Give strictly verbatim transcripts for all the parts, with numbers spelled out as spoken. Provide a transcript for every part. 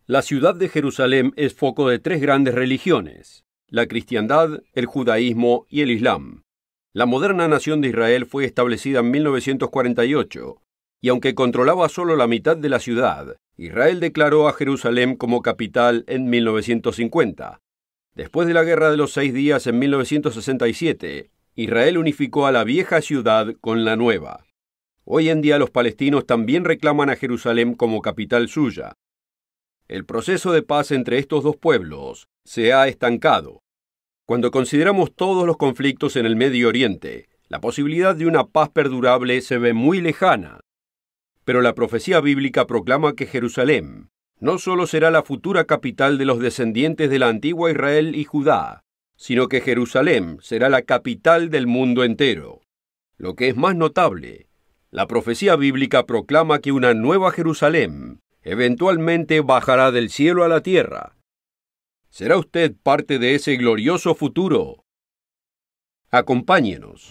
La ciudad de Jerusalén es foco de tres grandes religiones: la cristiandad, el judaísmo y el islam. La moderna nación de Israel fue establecida en mil novecientos cuarenta y ocho, y aunque controlaba solo la mitad de la ciudad, Israel declaró a Jerusalén como capital en mil novecientos cincuenta. Después de la Guerra de los Seis Días en mil novecientos sesenta y siete, Israel unificó a la vieja ciudad con la nueva. Hoy en día los palestinos también reclaman a Jerusalén como capital suya. El proceso de paz entre estos dos pueblos se ha estancado. Cuando consideramos todos los conflictos en el Medio Oriente, la posibilidad de una paz perdurable se ve muy lejana. Pero la profecía bíblica proclama que Jerusalén no solo será la futura capital de los descendientes de la antigua Israel y Judá, sino que Jerusalén será la capital del mundo entero. Lo que es más notable, la profecía bíblica proclama que una nueva Jerusalén eventualmente bajará del cielo a la tierra. ¿Será usted parte de ese glorioso futuro? Acompáñenos.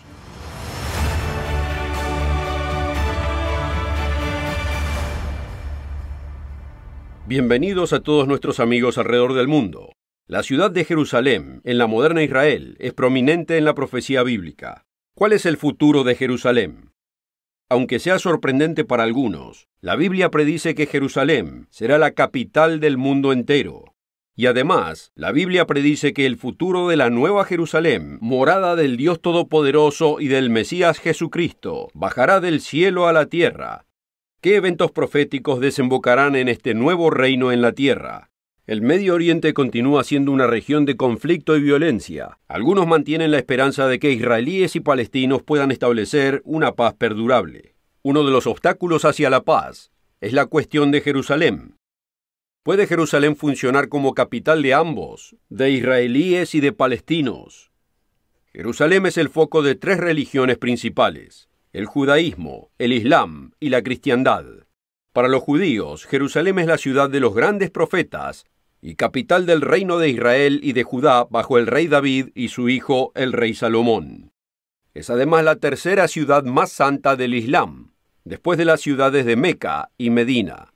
Bienvenidos a todos nuestros amigos alrededor del mundo. La ciudad de Jerusalén, en la moderna Israel, es prominente en la profecía bíblica. ¿Cuál es el futuro de Jerusalén? Aunque sea sorprendente para algunos, la Biblia predice que Jerusalén será la capital del mundo entero. Y además, la Biblia predice que el futuro de la nueva Jerusalén, morada del Dios Todopoderoso y del Mesías Jesucristo, bajará del cielo a la tierra. ¿Qué eventos proféticos desembocarán en este nuevo reino en la tierra? El Medio Oriente continúa siendo una región de conflicto y violencia. Algunos mantienen la esperanza de que israelíes y palestinos puedan establecer una paz perdurable. Uno de los obstáculos hacia la paz es la cuestión de Jerusalén. ¿Puede Jerusalén funcionar como capital de ambos, de israelíes y de palestinos? Jerusalén es el foco de tres religiones principales: el judaísmo, el islam y la cristiandad. Para los judíos, Jerusalén es la ciudad de los grandes profetas y capital del reino de Israel y de Judá bajo el rey David y su hijo, el rey Salomón. Es además la tercera ciudad más santa del Islam, después de las ciudades de Meca y Medina.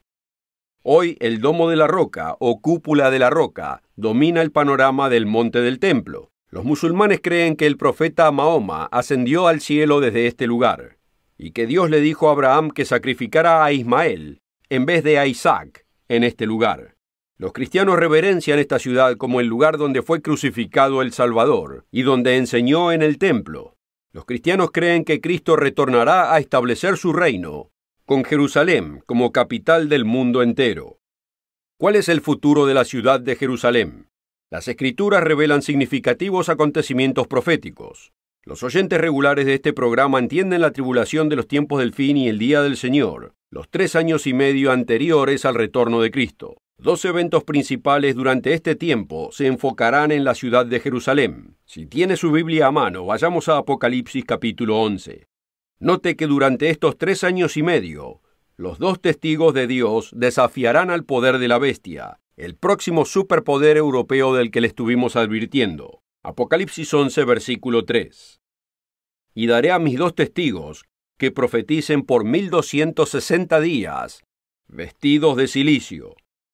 Hoy, el Domo de la Roca, o Cúpula de la Roca, domina el panorama del Monte del Templo. Los musulmanes creen que el profeta Mahoma ascendió al cielo desde este lugar, y que Dios le dijo a Abraham que sacrificara a Ismael en vez de a Isaac en este lugar. Los cristianos reverencian esta ciudad como el lugar donde fue crucificado el Salvador y donde enseñó en el templo. Los cristianos creen que Cristo retornará a establecer su reino, con Jerusalén como capital del mundo entero. ¿Cuál es el futuro de la ciudad de Jerusalén? Las Escrituras revelan significativos acontecimientos proféticos. Los oyentes regulares de este programa entienden la tribulación de los tiempos del fin y el día del Señor, los tres años y medio anteriores al retorno de Cristo. Dos eventos principales durante este tiempo se enfocarán en la ciudad de Jerusalén. Si tiene su Biblia a mano, vayamos a Apocalipsis capítulo once. Note que durante estos tres años y medio, los dos testigos de Dios desafiarán al poder de la bestia, el próximo superpoder europeo del que le estuvimos advirtiendo. Apocalipsis once, versículo tres. Y daré a mis dos testigos que profeticen por mil doscientos sesenta días, vestidos de cilicio.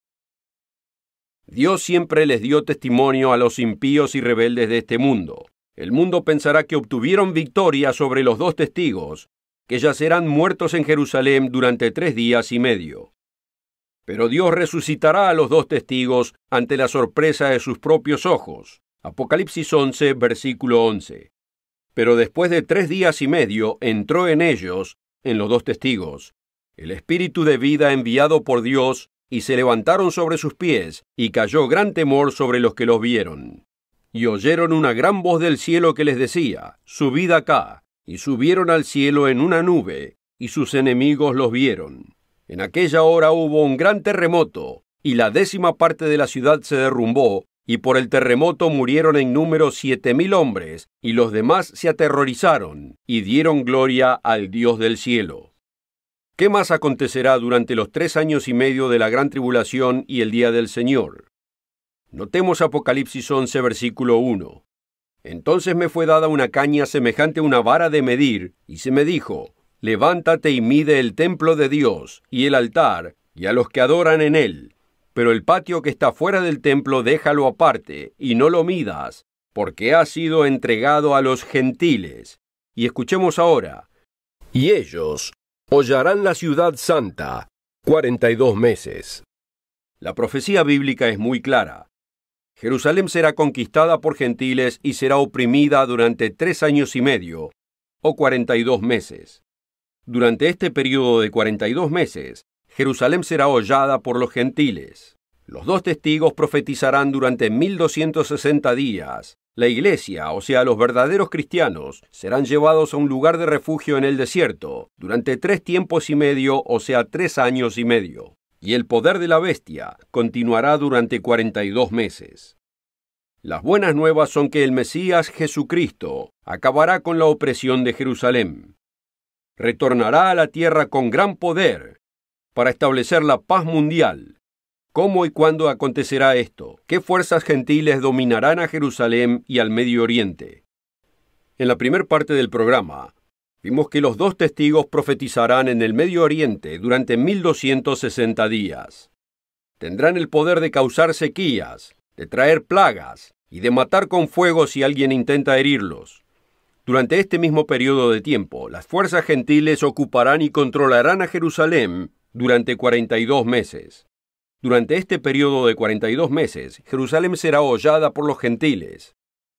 Dios siempre les dio testimonio a los impíos y rebeldes de este mundo. El mundo pensará que obtuvieron victoria sobre los dos testigos, que yacerán muertos en Jerusalén durante tres días y medio. Pero Dios resucitará a los dos testigos ante la sorpresa de sus propios ojos. Apocalipsis once, versículo once. Pero después de tres días y medio entró en ellos, en los dos testigos, el espíritu de vida enviado por Dios, y se levantaron sobre sus pies, y cayó gran temor sobre los que los vieron. Y oyeron una gran voz del cielo que les decía: subid acá, y subieron al cielo en una nube, y sus enemigos los vieron. En aquella hora hubo un gran terremoto, y la décima parte de la ciudad se derrumbó, y por el terremoto murieron en número siete mil hombres, y los demás se aterrorizaron, y dieron gloria al Dios del cielo. ¿Qué más acontecerá durante los tres años y medio de la gran tribulación y el día del Señor? Notemos Apocalipsis once, versículo uno. Entonces me fue dada una caña semejante a una vara de medir, y se me dijo: levántate y mide el templo de Dios, y el altar, y a los que adoran en él, pero el patio que está fuera del templo déjalo aparte, y no lo midas, porque ha sido entregado a los gentiles. Y escuchemos ahora. Y ellos hollarán la ciudad santa cuarenta y dos meses. La profecía bíblica es muy clara. Jerusalén será conquistada por gentiles y será oprimida durante tres años y medio, o cuarenta y dos meses. Durante este periodo de cuarenta y dos meses, Jerusalén será hollada por los gentiles. Los dos testigos profetizarán durante mil doscientos sesenta días. La iglesia, o sea, los verdaderos cristianos, serán llevados a un lugar de refugio en el desierto, durante tres tiempos y medio, o sea, tres años y medio. Y el poder de la bestia continuará durante cuarenta y dos meses. Las buenas nuevas son que el Mesías Jesucristo acabará con la opresión de Jerusalén. Retornará a la tierra con gran poder para establecer la paz mundial. ¿Cómo y cuándo acontecerá esto? ¿Qué fuerzas gentiles dominarán a Jerusalén y al Medio Oriente? En la primera parte del programa, vimos que los dos testigos profetizarán en el Medio Oriente durante mil doscientos sesenta días. Tendrán el poder de causar sequías, de traer plagas y de matar con fuego si alguien intenta herirlos. Durante este mismo periodo de tiempo, las fuerzas gentiles ocuparán y controlarán a Jerusalén durante cuarenta y dos meses. Durante este periodo de cuarenta y dos meses, Jerusalén será hollada por los gentiles.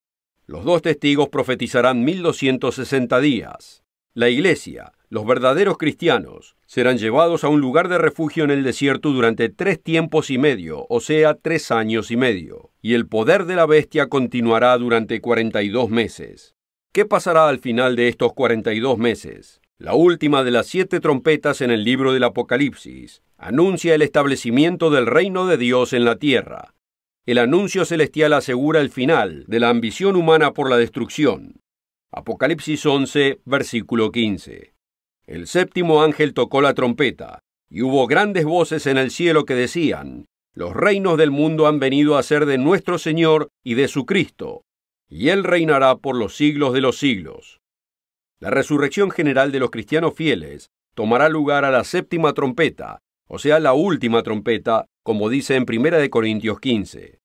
Los dos testigos profetizarán mil doscientos sesenta días. La iglesia, los verdaderos cristianos, serán llevados a un lugar de refugio en el desierto durante tres tiempos y medio, o sea, tres años y medio. Y el poder de la bestia continuará durante cuarenta y dos meses. ¿Qué pasará al final de estos cuarenta y dos meses? La última de las siete trompetas en el libro del Apocalipsis anuncia el establecimiento del reino de Dios en la tierra. El anuncio celestial asegura el final de la ambición humana por la destrucción. Apocalipsis once, versículo quince. El séptimo ángel tocó la trompeta, y hubo grandes voces en el cielo que decían: los reinos del mundo han venido a ser de nuestro Señor y de su Cristo, y Él reinará por los siglos de los siglos. La resurrección general de los cristianos fieles tomará lugar a la séptima trompeta, o sea, la última trompeta, como dice en primera de Corintios quince.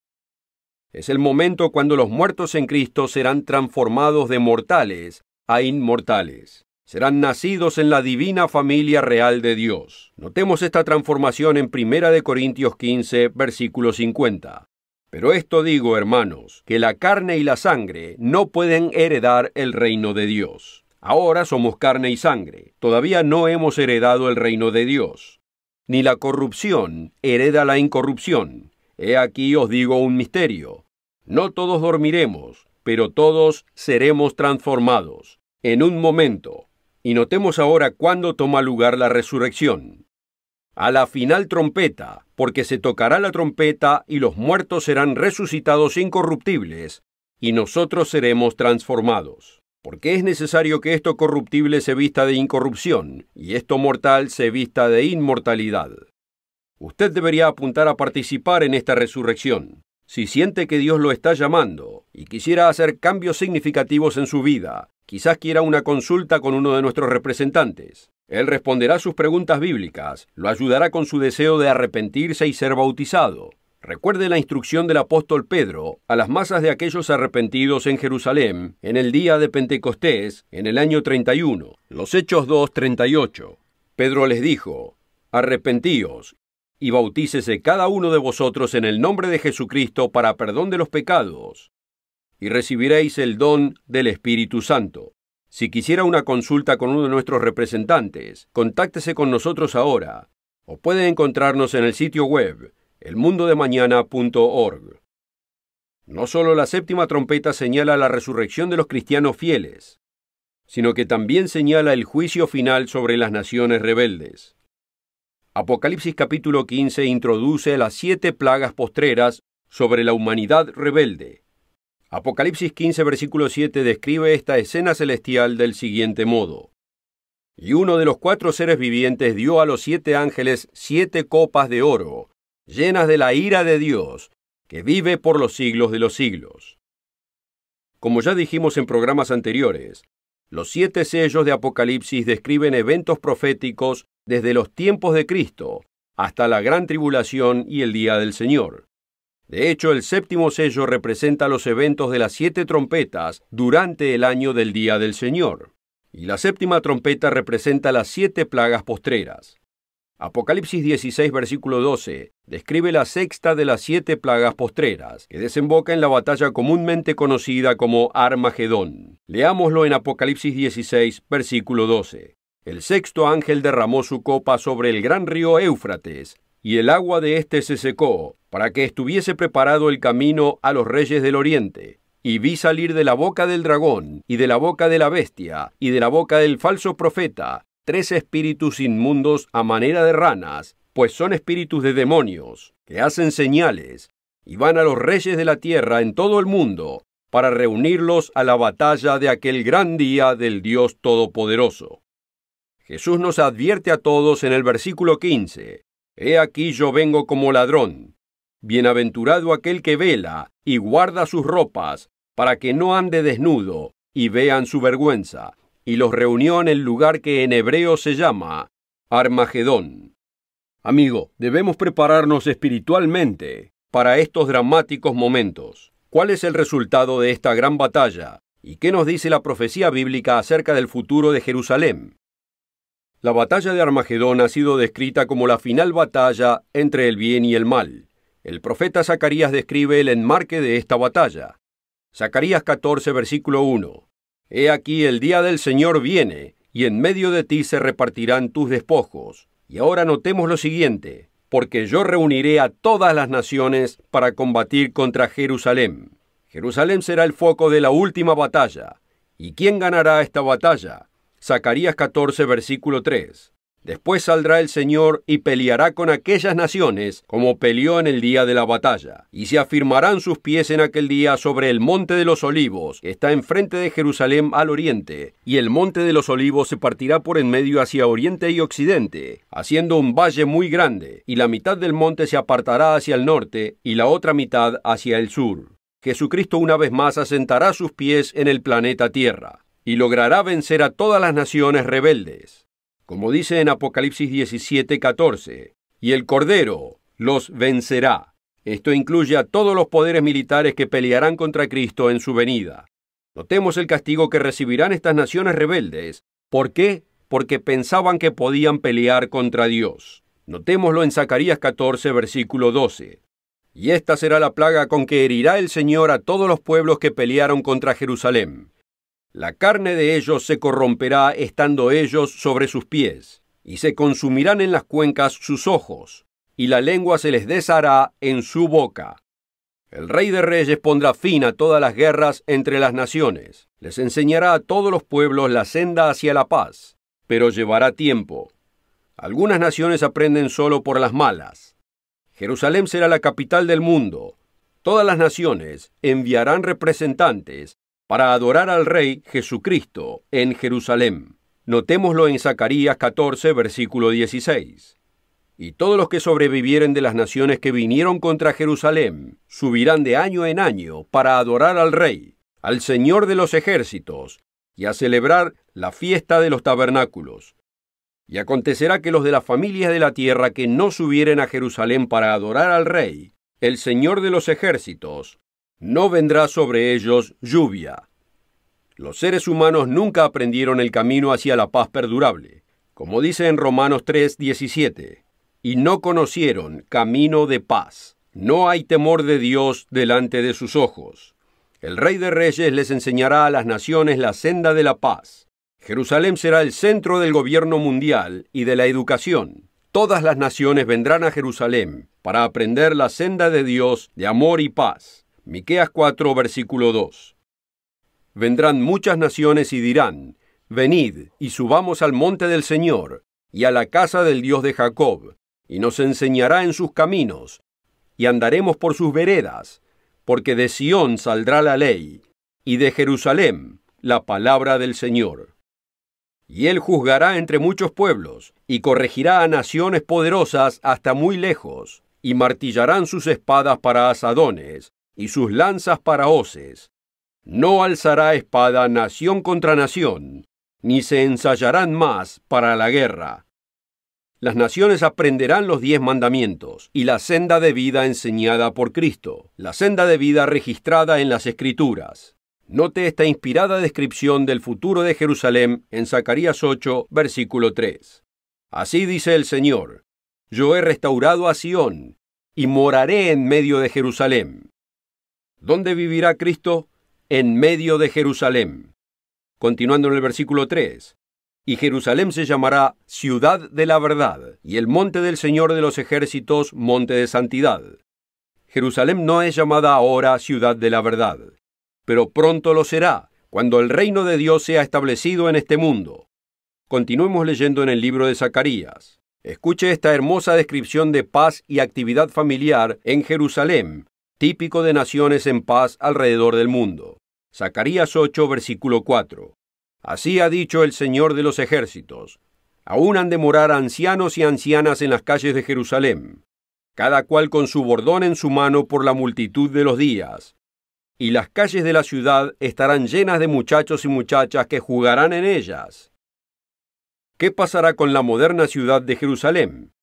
Es el momento cuando los muertos en Cristo serán transformados de mortales a inmortales. Serán nacidos en la divina familia real de Dios. Notemos esta transformación en primera de Corintios quince, versículo cincuenta. Pero esto digo, hermanos, que la carne y la sangre no pueden heredar el reino de Dios. Ahora somos carne y sangre. Todavía no hemos heredado el reino de Dios. Ni la corrupción hereda la incorrupción. He aquí os digo un misterio. No todos dormiremos, pero todos seremos transformados, en un momento. Y notemos ahora cuándo toma lugar la resurrección. A la final trompeta, porque se tocará la trompeta y los muertos serán resucitados incorruptibles, y nosotros seremos transformados. Porque es necesario que esto corruptible se vista de incorrupción, y esto mortal se vista de inmortalidad. Usted debería apuntar a participar en esta resurrección. Si siente que Dios lo está llamando y quisiera hacer cambios significativos en su vida, quizás quiera una consulta con uno de nuestros representantes. Él responderá sus preguntas bíblicas, lo ayudará con su deseo de arrepentirse y ser bautizado. Recuerde la instrucción del apóstol Pedro a las masas de aquellos arrepentidos en Jerusalén en el día de Pentecostés, en el año treinta y uno. Los Hechos dos, treinta y ocho. Pedro les dijo: arrepentíos y bautícese cada uno de vosotros en el nombre de Jesucristo para perdón de los pecados, y recibiréis el don del Espíritu Santo. Si quisiera una consulta con uno de nuestros representantes, contáctese con nosotros ahora, o puede encontrarnos en el sitio web el mundo de mañana punto org. No solo la séptima trompeta señala la resurrección de los cristianos fieles, sino que también señala el juicio final sobre las naciones rebeldes. Apocalipsis capítulo quince introduce las siete plagas postreras sobre la humanidad rebelde. Apocalipsis quince versículo siete describe esta escena celestial del siguiente modo: y uno de los cuatro seres vivientes dio a los siete ángeles siete copas de oro, llenas de la ira de Dios, que vive por los siglos de los siglos. Como ya dijimos en programas anteriores, los siete sellos de Apocalipsis describen eventos proféticos desde los tiempos de Cristo hasta la gran tribulación y el día del Señor. De hecho, el séptimo sello representa los eventos de las siete trompetas durante el año del día del Señor, y la séptima trompeta representa las siete plagas postreras. Apocalipsis dieciséis, versículo doce, describe la sexta de las siete plagas postreras, que desemboca en la batalla comúnmente conocida como Armagedón. Leámoslo en Apocalipsis dieciséis, versículo doce. El sexto ángel derramó su copa sobre el gran río Éufrates, y el agua de éste se secó, para que estuviese preparado el camino a los reyes del oriente. Y vi salir de la boca del dragón, y de la boca de la bestia, y de la boca del falso profeta, tres espíritus inmundos a manera de ranas, pues son espíritus de demonios, que hacen señales, y van a los reyes de la tierra en todo el mundo, para reunirlos a la batalla de aquel gran día del Dios Todopoderoso. Jesús nos advierte a todos en el versículo quince, «He aquí yo vengo como ladrón. Bienaventurado aquel que vela y guarda sus ropas, para que no ande desnudo, y vean su vergüenza». Y los reunió en el lugar que en hebreo se llama Armagedón. Amigo, debemos prepararnos espiritualmente para estos dramáticos momentos. ¿Cuál es el resultado de esta gran batalla? ¿Y qué nos dice la profecía bíblica acerca del futuro de Jerusalén? La batalla de Armagedón ha sido descrita como la final batalla entre el bien y el mal. El profeta Zacarías describe el enmarque de esta batalla. Zacarías catorce, versículo uno. He aquí el día del Señor viene, y en medio de ti se repartirán tus despojos. Y ahora notemos lo siguiente, porque yo reuniré a todas las naciones para combatir contra Jerusalén. Jerusalén será el foco de la última batalla. ¿Y quién ganará esta batalla? Zacarías catorce, versículo tres. Después saldrá el Señor y peleará con aquellas naciones como peleó en el día de la batalla. Y se afirmarán sus pies en aquel día sobre el monte de los olivos, que está enfrente de Jerusalén al oriente. Y el monte de los olivos se partirá por en medio hacia oriente y occidente, haciendo un valle muy grande. Y la mitad del monte se apartará hacia el norte y la otra mitad hacia el sur. Jesucristo una vez más asentará sus pies en el planeta Tierra y logrará vencer a todas las naciones rebeldes. Como dice en Apocalipsis diecisiete, catorce, y el Cordero los vencerá. Esto incluye a todos los poderes militares que pelearán contra Cristo en su venida. Notemos el castigo que recibirán estas naciones rebeldes. ¿Por qué? Porque pensaban que podían pelear contra Dios. Notémoslo en Zacarías catorce, versículo doce. Y esta será la plaga con que herirá el Señor a todos los pueblos que pelearon contra Jerusalén. La carne de ellos se corromperá estando ellos sobre sus pies, y se consumirán en las cuencas sus ojos, y la lengua se les deshará en su boca. El Rey de Reyes pondrá fin a todas las guerras entre las naciones. Les enseñará a todos los pueblos la senda hacia la paz, pero llevará tiempo. Algunas naciones aprenden solo por las malas. Jerusalén será la capital del mundo. Todas las naciones enviarán representantes para adorar al Rey Jesucristo en Jerusalén. Notémoslo en Zacarías catorce, versículo dieciséis. Y todos los que sobrevivieren de las naciones que vinieron contra Jerusalén subirán de año en año para adorar al Rey, al Señor de los ejércitos, y a celebrar la fiesta de los tabernáculos. Y acontecerá que los de las familias de la tierra que no subieren a Jerusalén para adorar al Rey, el Señor de los ejércitos, no vendrá sobre ellos lluvia. Los seres humanos nunca aprendieron el camino hacia la paz perdurable, como dice en Romanos tres, diecisiete, y no conocieron camino de paz. No hay temor de Dios delante de sus ojos. El Rey de Reyes les enseñará a las naciones la senda de la paz. Jerusalén será el centro del gobierno mundial y de la educación. Todas las naciones vendrán a Jerusalén para aprender la senda de Dios de amor y paz. Miqueas cuatro, versículo dos. Vendrán muchas naciones y dirán, venid y subamos al monte del Señor y a la casa del Dios de Jacob, y nos enseñará en sus caminos, y andaremos por sus veredas, porque de Sión saldrá la ley, y de Jerusalén la palabra del Señor. Y él juzgará entre muchos pueblos, y corregirá a naciones poderosas hasta muy lejos, y martillarán sus espadas para asadones, y sus lanzas para hoces. No alzará espada nación contra nación, ni se ensayarán más para la guerra. Las naciones aprenderán los diez mandamientos y la senda de vida enseñada por Cristo, la senda de vida registrada en las Escrituras. Note esta inspirada descripción del futuro de Jerusalén en Zacarías ocho, versículo tres. Así dice el Señor: yo he restaurado a Sión y moraré en medio de Jerusalén. ¿Dónde vivirá Cristo? En medio de Jerusalén. Continuando en el versículo tres. Y Jerusalén se llamará ciudad de la verdad, y el monte del Señor de los ejércitos, monte de santidad. Jerusalén no es llamada ahora ciudad de la verdad, pero pronto lo será, cuando el reino de Dios sea establecido en este mundo. Continuemos leyendo en el libro de Zacarías. Escuche esta hermosa descripción de paz y actividad familiar en Jerusalén, típico de naciones en paz alrededor del mundo. Zacarías ocho, versículo cuatro. Así ha dicho el Señor de los ejércitos: aún han de morar ancianos y ancianas en las calles de Jerusalén, cada cual con su bordón en su mano por la multitud de los días. Y las calles de la ciudad estarán llenas de muchachos y muchachas que jugarán en ellas. ¿Qué pasará con la moderna ciudad de Jerusalén?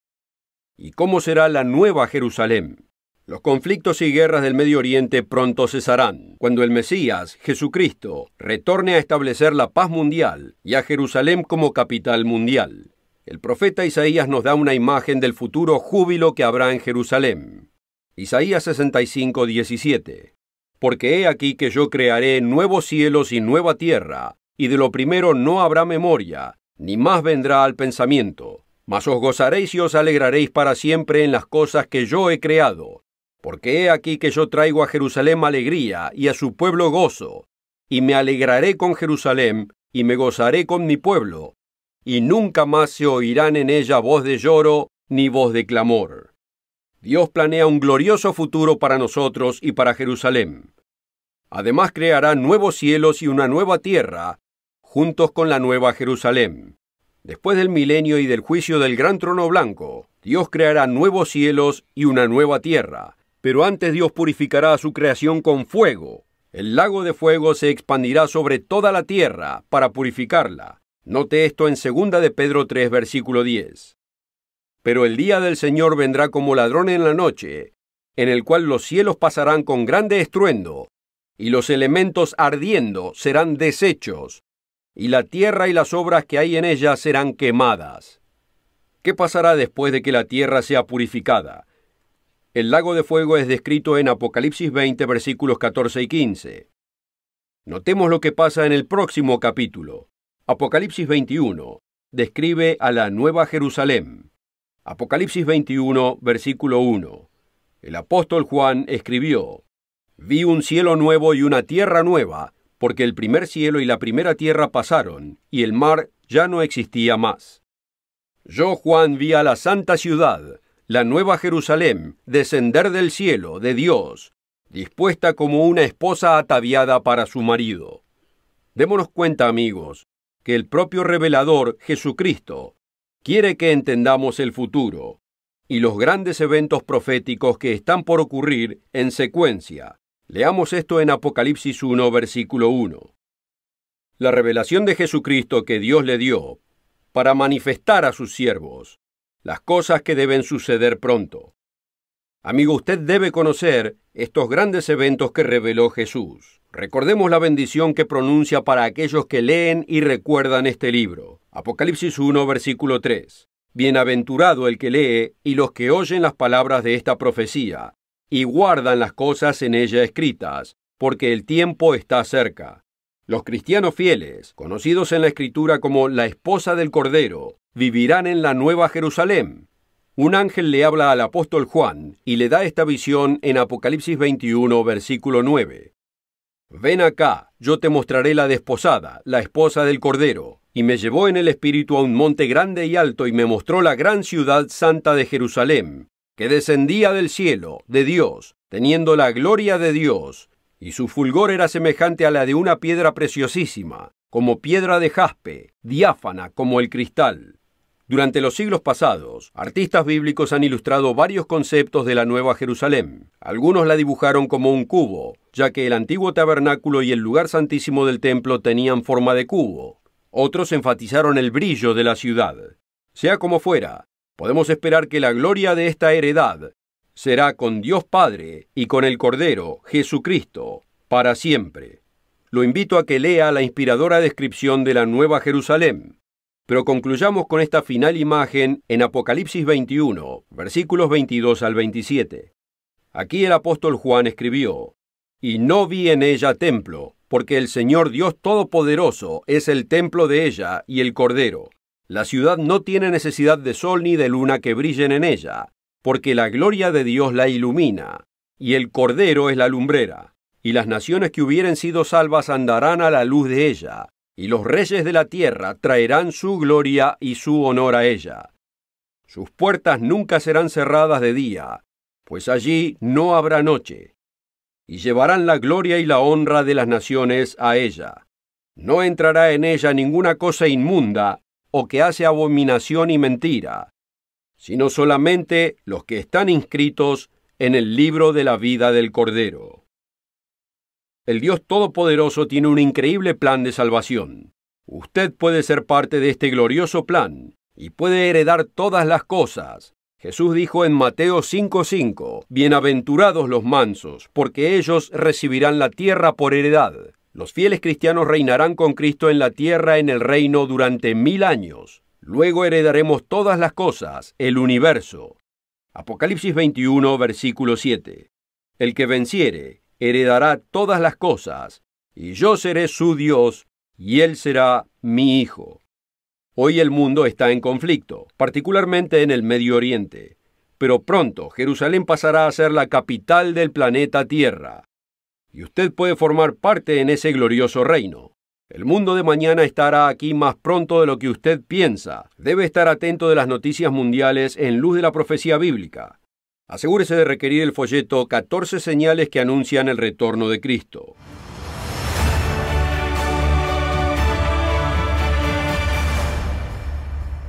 ¿Y cómo será la nueva Jerusalén? Los conflictos y guerras del Medio Oriente pronto cesarán, cuando el Mesías, Jesucristo, retorne a establecer la paz mundial y a Jerusalén como capital mundial. El profeta Isaías nos da una imagen del futuro júbilo que habrá en Jerusalén. Isaías sesenta y cinco, diecisiete. Porque he aquí que yo crearé nuevos cielos y nueva tierra, y de lo primero no habrá memoria, ni más vendrá al pensamiento. Mas os gozaréis y os alegraréis para siempre en las cosas que yo he creado. Porque he aquí que yo traigo a Jerusalén alegría y a su pueblo gozo, y me alegraré con Jerusalén, y me gozaré con mi pueblo, y nunca más se oirán en ella voz de lloro ni voz de clamor. Dios planea un glorioso futuro para nosotros y para Jerusalén. Además creará nuevos cielos y una nueva tierra, juntos con la nueva Jerusalén. Después del milenio y del juicio del gran trono blanco, Dios creará nuevos cielos y una nueva tierra. Pero antes Dios purificará a su creación con fuego. El lago de fuego se expandirá sobre toda la tierra para purificarla. Note esto en segunda de Pedro tres, versículo diez. Pero el día del Señor vendrá como ladrón en la noche, en el cual los cielos pasarán con grande estruendo, y los elementos ardiendo serán deshechos, y la tierra y las obras que hay en ella serán quemadas. ¿Qué pasará después de que la tierra sea purificada? El lago de fuego es descrito en Apocalipsis veinte, versículos catorce y quince. Notemos lo que pasa en el próximo capítulo. Apocalipsis veintiuno describe a la Nueva Jerusalén. Apocalipsis veintiuno, versículo uno. El apóstol Juan escribió: Vi un cielo nuevo y una tierra nueva, porque el primer cielo y la primera tierra pasaron, y el mar ya no existía más. Yo, Juan, vi a la santa ciudad, la nueva Jerusalén, descender del cielo, de Dios, dispuesta como una esposa ataviada para su marido. Démonos cuenta, amigos, que el propio revelador, Jesucristo, quiere que entendamos el futuro y los grandes eventos proféticos que están por ocurrir en secuencia. Leamos esto en Apocalipsis uno, versículo uno. La revelación de Jesucristo que Dios le dio para manifestar a sus siervos las cosas que deben suceder pronto. Amigo, usted debe conocer estos grandes eventos que reveló Jesús. Recordemos la bendición que pronuncia para aquellos que leen y recuerdan este libro. Apocalipsis uno, versículo tres. Bienaventurado el que lee y los que oyen las palabras de esta profecía, y guardan las cosas en ella escritas, porque el tiempo está cerca. Los cristianos fieles, conocidos en la Escritura como la esposa del Cordero, vivirán en la Nueva Jerusalén. Un ángel le habla al apóstol Juan y le da esta visión en Apocalipsis veintiuno, versículo nueve. Ven acá, yo te mostraré la desposada, la esposa del Cordero. Y me llevó en el espíritu a un monte grande y alto y me mostró la gran ciudad santa de Jerusalén, que descendía del cielo, de Dios, teniendo la gloria de Dios, y su fulgor era semejante a la de una piedra preciosísima, como piedra de jaspe, diáfana como el cristal. Durante los siglos pasados, artistas bíblicos han ilustrado varios conceptos de la Nueva Jerusalén. Algunos la dibujaron como un cubo, ya que el antiguo tabernáculo y el lugar santísimo del templo tenían forma de cubo. Otros enfatizaron el brillo de la ciudad. Sea como fuera, Podemos esperar que la gloria de esta heredad será con Dios Padre y con el Cordero, Jesucristo, para siempre. Lo invito a que lea la inspiradora descripción de la Nueva Jerusalén. Pero concluyamos con esta final imagen en Apocalipsis veintiuno, versículos veintidós al veintisiete. Aquí el apóstol Juan escribió: «Y no vi en ella templo, porque el Señor Dios Todopoderoso es el templo de ella y el Cordero. La ciudad no tiene necesidad de sol ni de luna que brillen en ella, porque la gloria de Dios la ilumina, y el Cordero es la lumbrera. Y las naciones que hubieren sido salvas andarán a la luz de ella, y los reyes de la tierra traerán su gloria y su honor a ella. Sus puertas nunca serán cerradas de día, pues allí no habrá noche. Y llevarán la gloria y la honra de las naciones a ella. No entrará en ella ninguna cosa inmunda o que hace abominación y mentira, sino solamente los que están inscritos en el libro de la vida del Cordero». El Dios Todopoderoso tiene un increíble plan de salvación. Usted puede ser parte de este glorioso plan y puede heredar todas las cosas. Jesús dijo en Mateo cinco cinco, «Bienaventurados los mansos, porque ellos recibirán la tierra por heredad». Los fieles cristianos reinarán con Cristo en la tierra en el reino durante mil años. Luego heredaremos todas las cosas, el universo. Apocalipsis veintiuno, versículo siete. El que venciere heredará todas las cosas, y yo seré su Dios, y él será mi hijo. Hoy el mundo está en conflicto, particularmente en el Medio Oriente, pero pronto Jerusalén pasará a ser la capital del planeta Tierra, y usted puede formar parte en ese glorioso reino. El mundo de mañana estará aquí más pronto de lo que usted piensa. Debe estar atento de las noticias mundiales en luz de la profecía bíblica. Asegúrese de requerir el folleto catorce señales que anuncian el retorno de Cristo.